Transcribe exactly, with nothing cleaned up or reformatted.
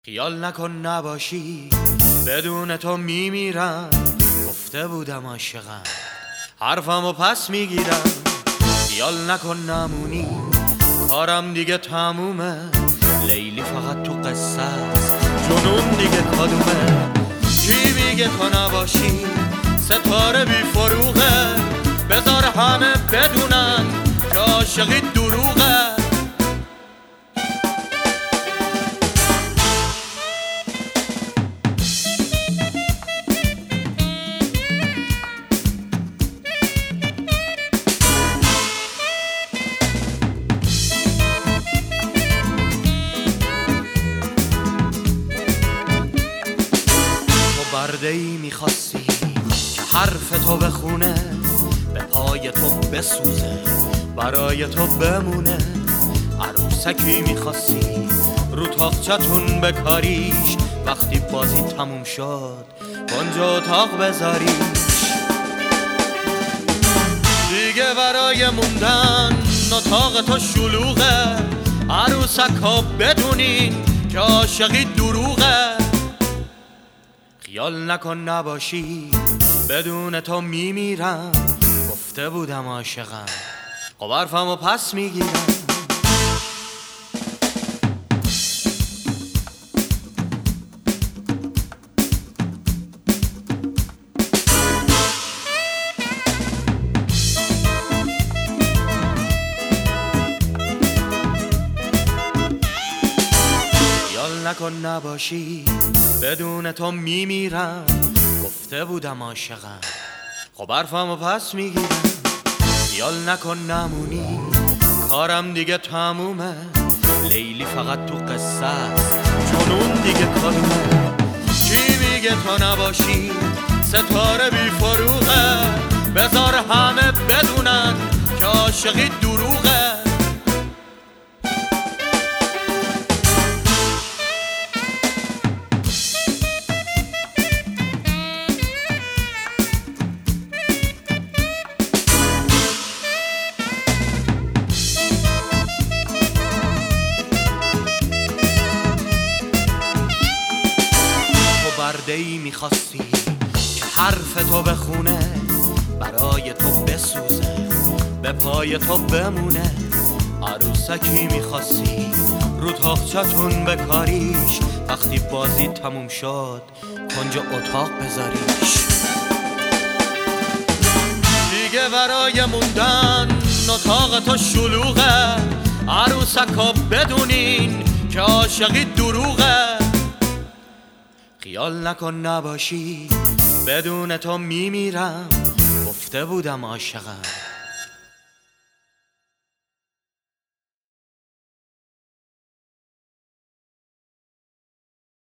خیال نکن نباشی بدون تو میمیرم، گفته بودم عاشقم حرفمو پس میگیرم. خیال نکن نمونی کارم دیگه تمومه، لیلی فقط تو قصه است جنون دیگه کدومه. کی میگه تو نباشی ستاره بی فروغه، بذار همه بدونن که عاشقی دروغه. برده‌ای میخواستی که حرف تو بخونه، به پای تو بسوزه برای تو بمونه. عروسکی میخواستی رو تاقچتون بکاریش، وقتی بازی تموم شد کنجا اتاق بذاریش. دیگه برای موندن اتاق تو شلوغه، عروسکا بدونین که عاشقی دروغه. خیال نکن نباشی بدون تو میمیرم، گفته بودم عاشقم خب حرفمو پس میگیرم. خیال نکن نباشی بدون تو میمیرم، گفته بودم عاشقم خب حرفمو پس میگیرم. خیال نکن نمونی کارم دیگه تمومه، لیلی فقط تو قصه است جنون دیگه کدومه. کی میگه تو نباشی ستاره بی فروغه، بذار همه بدونن که عاشقی دروغه. برده‌ای میخواستی که حرف تو بخونه، برای تو بسوزه به پای تو بمونه. عروسکی میخواستی رو تاقچتون بکاریش، وقتی بازی تموم شد کنجا اتاق بذاریش. دیگه برای موندن اتاق تو شلوغه، عروسکا بدونین که عاشقی دروغه. خیال نکن نباشی بدون تو میمیرم، گفته بودم عاشقم